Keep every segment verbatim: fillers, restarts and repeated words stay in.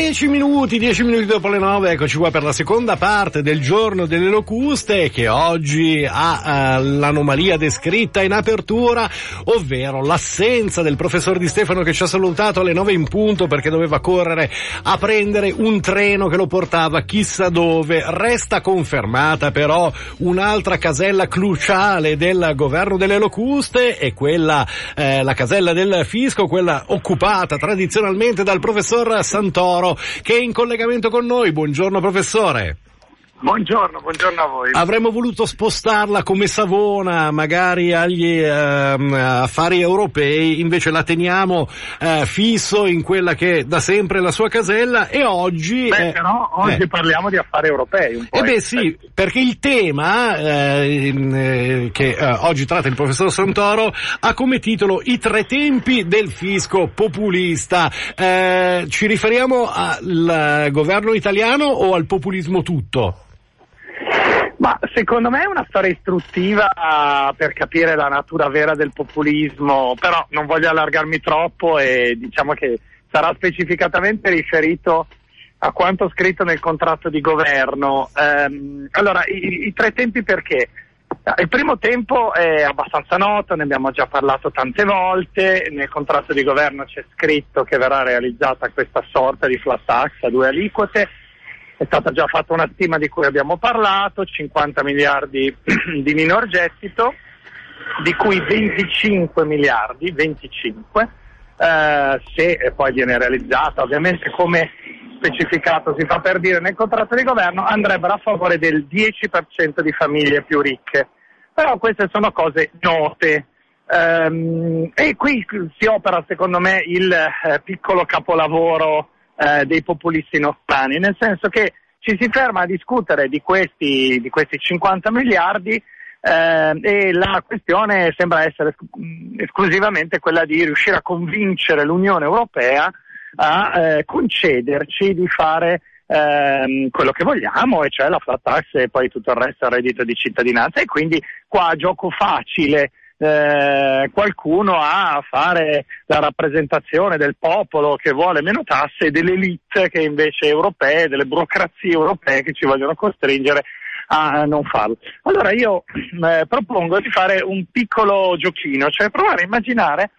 Dieci minuti, dieci minuti dopo le nove, eccoci qua per la seconda parte del giorno delle locuste, che oggi ha uh, l'anomalia descritta in apertura, ovvero l'assenza del professor Di Stefano, che ci ha salutato alle nove in punto perché doveva correre a prendere un treno che lo portava chissà dove. Resta confermata però un'altra casella cruciale del governo delle locuste, e quella, eh, la casella del fisco, quella occupata tradizionalmente dal professor Santoro, che è in collegamento con noi. Buongiorno professore. Buongiorno, buongiorno a voi. Avremmo voluto spostarla come Savona, magari agli eh, affari europei, invece la teniamo eh, fisso in quella che da sempre è la sua casella, e oggi... Beh, eh, però oggi eh. parliamo di affari europei un po'. Eh beh sì, perché il tema eh, eh, che eh, oggi tratta il professor Santoro ha come titolo I tre tempi del fisco populista. Eh, ci riferiamo al governo italiano o al populismo tutto? Ma secondo me è una storia istruttiva per capire la natura vera del populismo, però non voglio allargarmi troppo e diciamo che sarà specificatamente riferito a quanto scritto nel contratto di governo. Ehm, allora, i, i tre tempi perché? Il primo tempo è abbastanza noto, ne abbiamo già parlato tante volte, nel contratto di governo c'è scritto che verrà realizzata questa sorta di flat tax a due aliquote. È stata già fatta una stima di cui abbiamo parlato, cinquanta miliardi di minor gettito, di cui venticinque miliardi, venticinque, eh, se poi viene realizzata, ovviamente come specificato si fa per dire nel contratto di governo, andrebbero a favore del dieci per cento di famiglie più ricche. Però queste sono cose note. Ehm, e qui si opera secondo me il eh, piccolo capolavoro Eh, dei populisti nostrani, nel senso che ci si ferma a discutere di questi, di questi cinquanta miliardi eh, e la questione sembra essere esc- esclusivamente quella di riuscire a convincere l'Unione Europea a eh, concederci di fare eh, quello che vogliamo, e cioè la flat tax e poi tutto il resto è il reddito di cittadinanza, e quindi qua gioco facile. Eh, qualcuno a fare la rappresentazione del popolo che vuole meno tasse e delle elite che invece europee, delle burocrazie europee che ci vogliono costringere a non farlo. Allora io eh, propongo di fare un piccolo giochino, cioè provare a immaginare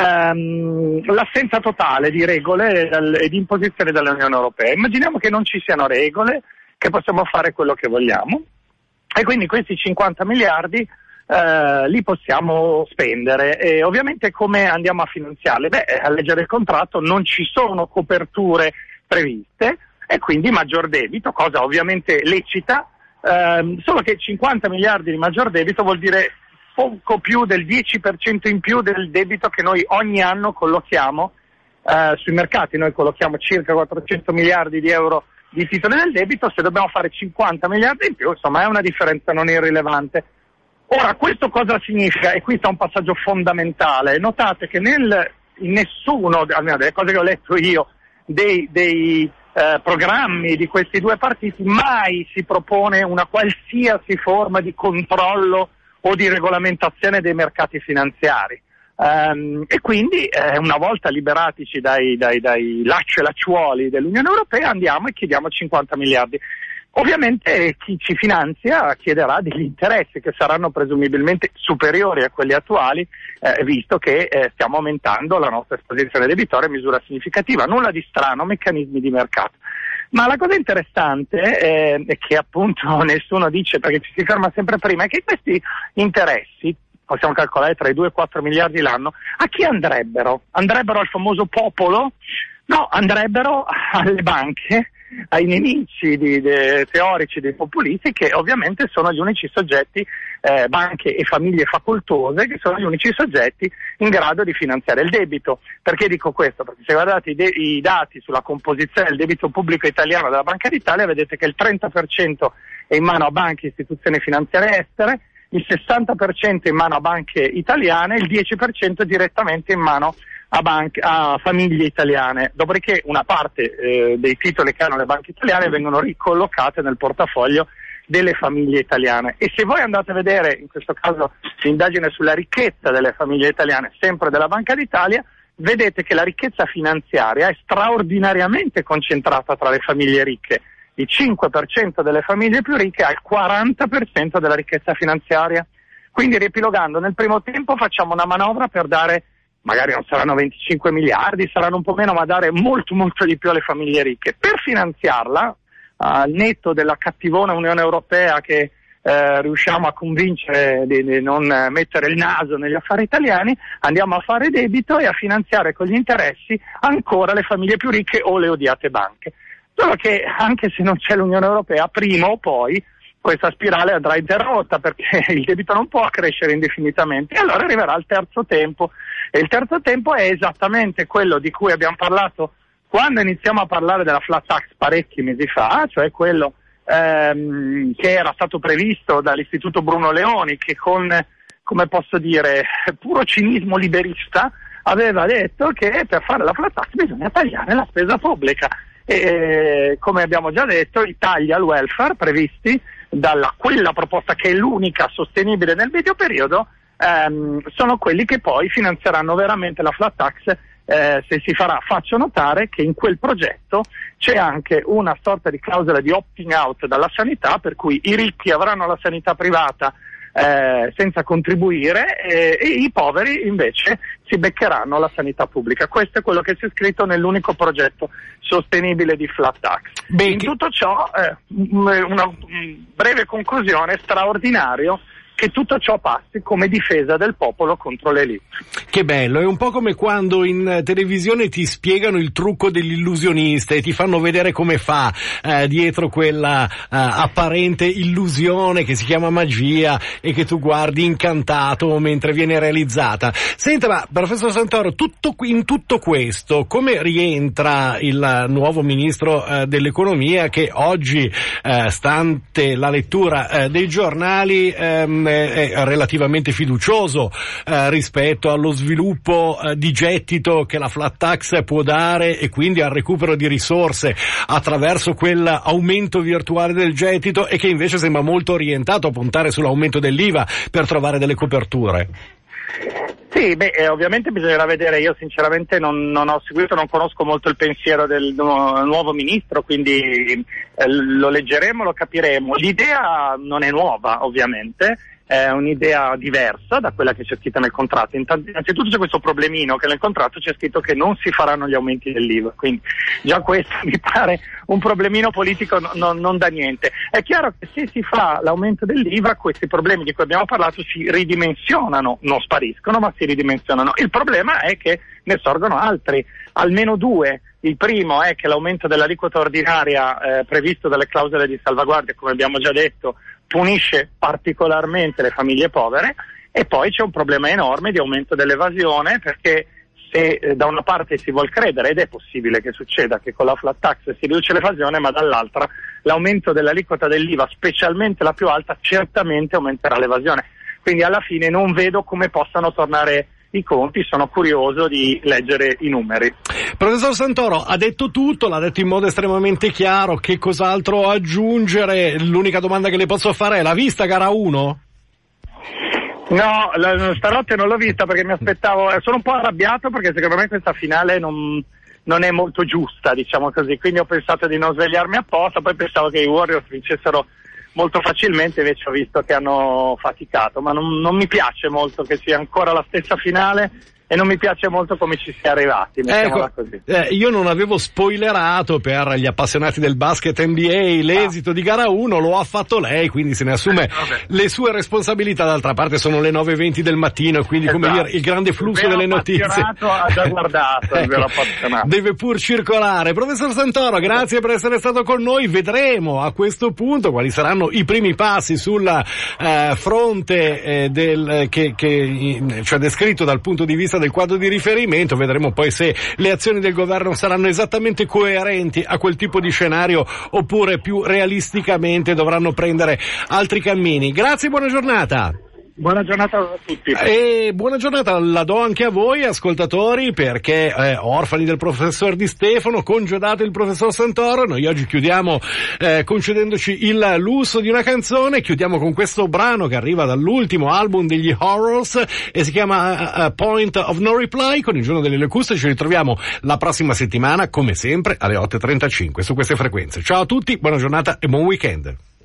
ehm, l'assenza totale di regole e di imposizioni dell'Unione Europea. Immaginiamo che non ci siano regole, che possiamo fare quello che vogliamo, e quindi questi cinquanta miliardi Uh, li possiamo spendere. E ovviamente come andiamo a finanziarli? Beh, a leggere il contratto non ci sono coperture previste e quindi maggior debito, cosa ovviamente lecita, uh, solo che cinquanta miliardi di maggior debito vuol dire poco più del dieci per cento in più del debito che noi ogni anno collochiamo uh, sui mercati. Noi collochiamo circa quattrocento miliardi di euro di titoli del debito, se dobbiamo fare cinquanta miliardi in più, insomma è una differenza non irrilevante. Ora, questo cosa significa? E qui sta un passaggio fondamentale. Notate che nel, in nessuno, almeno delle cose che ho letto io, dei, dei eh, programmi di questi due partiti, mai si propone una qualsiasi forma di controllo o di regolamentazione dei mercati finanziari. Um, e quindi, eh, una volta liberatici dai, dai, dai lacci e lacciuoli dell'Unione Europea, andiamo e chiediamo cinquanta miliardi. Ovviamente chi ci finanzia chiederà degli interessi che saranno presumibilmente superiori a quelli attuali, eh, visto che eh, stiamo aumentando la nostra esposizione debitoria in misura significativa. Nulla di strano, meccanismi di mercato. Ma la cosa interessante eh, è che appunto nessuno dice, perché ci si ferma sempre prima, è che questi interessi, possiamo calcolare tra i due e i quattro miliardi l'anno, a chi andrebbero? Andrebbero al famoso popolo? No, andrebbero alle banche, ai nemici di, de, teorici dei populisti, che ovviamente sono gli unici soggetti, eh, banche e famiglie facoltose, che sono gli unici soggetti in grado di finanziare il debito. Perché dico questo? Perché se guardate i, de- i dati sulla composizione del debito pubblico italiano della Banca d'Italia, vedete che il trenta per cento è in mano a banche e istituzioni finanziarie estere, il sessanta per cento è in mano a banche italiane, il dieci per cento è direttamente in mano a, banche, a famiglie italiane, dopodiché una parte eh, dei titoli che hanno le banche italiane vengono ricollocate nel portafoglio delle famiglie italiane. E se voi andate a vedere, in questo caso l'indagine sulla ricchezza delle famiglie italiane, sempre della Banca d'Italia, vedete che la ricchezza finanziaria è straordinariamente concentrata tra le famiglie ricche. Il cinque per cento delle famiglie più ricche ha il quaranta per cento della ricchezza finanziaria. Quindi, riepilogando, nel primo tempo facciamo una manovra per dare, magari non saranno venticinque miliardi, saranno un po' meno, ma dare molto molto di più alle famiglie ricche. Per finanziarla, al netto della cattivona Unione Europea che Eh, riusciamo a convincere di, di non mettere il naso negli affari italiani, andiamo a fare debito e a finanziare con gli interessi ancora le famiglie più ricche o le odiate banche. Solo che anche se non c'è l'Unione Europea, prima o poi questa spirale andrà interrotta, perché il debito non può crescere indefinitamente, e allora arriverà il terzo tempo. E il terzo tempo è esattamente quello di cui abbiamo parlato quando iniziamo a parlare della flat tax parecchi mesi fa, cioè quello Ehm, che era stato previsto dall'Istituto Bruno Leoni, che con, come posso dire, puro cinismo liberista aveva detto che per fare la flat tax bisogna tagliare la spesa pubblica. E come abbiamo già detto, i tagli al welfare previsti dalla quella proposta, che è l'unica sostenibile nel medio periodo, ehm, sono quelli che poi finanzieranno veramente la flat tax. Eh, se si farà. Faccio notare che in quel progetto c'è anche una sorta di clausola di opting out dalla sanità, per cui i ricchi avranno la sanità privata eh, senza contribuire e, e i poveri invece si beccheranno la sanità pubblica. Questo è quello che c'è scritto nell'unico progetto sostenibile di flat tax. Beh, in tutto ciò, eh, una breve conclusione: straordinario che tutto ciò passi come difesa del popolo contro l'elite. Che bello, è un po' come quando in televisione ti spiegano il trucco dell'illusionista e ti fanno vedere come fa eh, dietro quella eh, apparente illusione che si chiama magia e che tu guardi incantato mentre viene realizzata. Senta, ma professor Santoro, tutto, in tutto questo come rientra il nuovo ministro eh, dell'economia, che oggi, eh, stante la lettura eh, dei giornali, ehm, è relativamente fiducioso eh, rispetto allo sviluppo eh, di gettito che la flat tax può dare, e quindi al recupero di risorse attraverso quell'aumento virtuale del gettito, e che invece sembra molto orientato a puntare sull'aumento dell'I V A per trovare delle coperture. Sì, beh, eh, ovviamente bisognerà vedere. Io sinceramente non, non ho seguito, non conosco molto il pensiero del nu- nuovo ministro, quindi eh, lo leggeremo, lo capiremo. L'idea non è nuova, ovviamente, è un'idea diversa da quella che c'è scritta nel contratto. Innanzitutto c'è questo problemino, che nel contratto c'è scritto che non si faranno gli aumenti dell'I V A, quindi già questo mi pare un problemino politico no, no, non da niente. È chiaro che se si fa l'aumento dell'I V A, questi problemi di cui abbiamo parlato si ridimensionano, non spariscono ma si ridimensionano. Il problema è che ne sorgono altri, almeno due. Il primo è che l'aumento dell'aliquota ordinaria eh, previsto dalle clausole di salvaguardia, come abbiamo già detto, punisce particolarmente le famiglie povere, e poi c'è un problema enorme di aumento dell'evasione, perché se eh, da una parte si vuol credere, ed è possibile che succeda, che con la flat tax si riduce l'evasione, ma dall'altra l'aumento dell'aliquota dell'I V A, specialmente la più alta, certamente aumenterà l'evasione. Quindi alla fine non vedo come possano tornare i conti, sono curioso di leggere i numeri. Professor Santoro ha detto tutto, l'ha detto in modo estremamente chiaro. Che cos'altro aggiungere? L'unica domanda che le posso fare è: l'ha vista gara uno? No, la, stanotte non l'ho vista perché mi aspettavo, sono un po' arrabbiato perché secondo me questa finale non, non è molto giusta, diciamo così, quindi ho pensato di non svegliarmi apposta, poi pensavo che i Warriors vincessero molto facilmente, invece ho visto che hanno faticato, ma non, non mi piace molto che sia ancora la stessa finale e non mi piace molto come ci si è arrivati, mettiamola ecco, così. Eh, io non avevo spoilerato per gli appassionati del basket N B A l'esito ah. di gara uno, lo ha fatto lei, quindi se ne assume eh, le sue responsabilità. D'altra parte sono le nove e venti del mattino, quindi esatto. come dire, il grande flusso il delle notizie ha già guardato, ecco, il vero deve pur circolare. Professor Santoro, grazie per essere stato con noi. Vedremo a questo punto quali saranno i primi passi sul eh, fronte eh, del che, che cioè descritto dal punto di vista del quadro di riferimento. Vedremo poi se le azioni del governo saranno esattamente coerenti a quel tipo di scenario oppure più realisticamente dovranno prendere altri cammini. Grazie e buona giornata. Buona giornata a tutti. E buona giornata la do anche a voi ascoltatori, perché eh, orfani del professor Di Stefano, congedato il professor Santoro, noi oggi chiudiamo eh, concedendoci il lusso di una canzone. Chiudiamo con questo brano che arriva dall'ultimo album degli Horrors e si chiama uh, Point of No Reply. Con il giorno delle locuste ci ritroviamo la prossima settimana come sempre alle otto e trentacinque su queste frequenze. Ciao a tutti, buona giornata e buon weekend.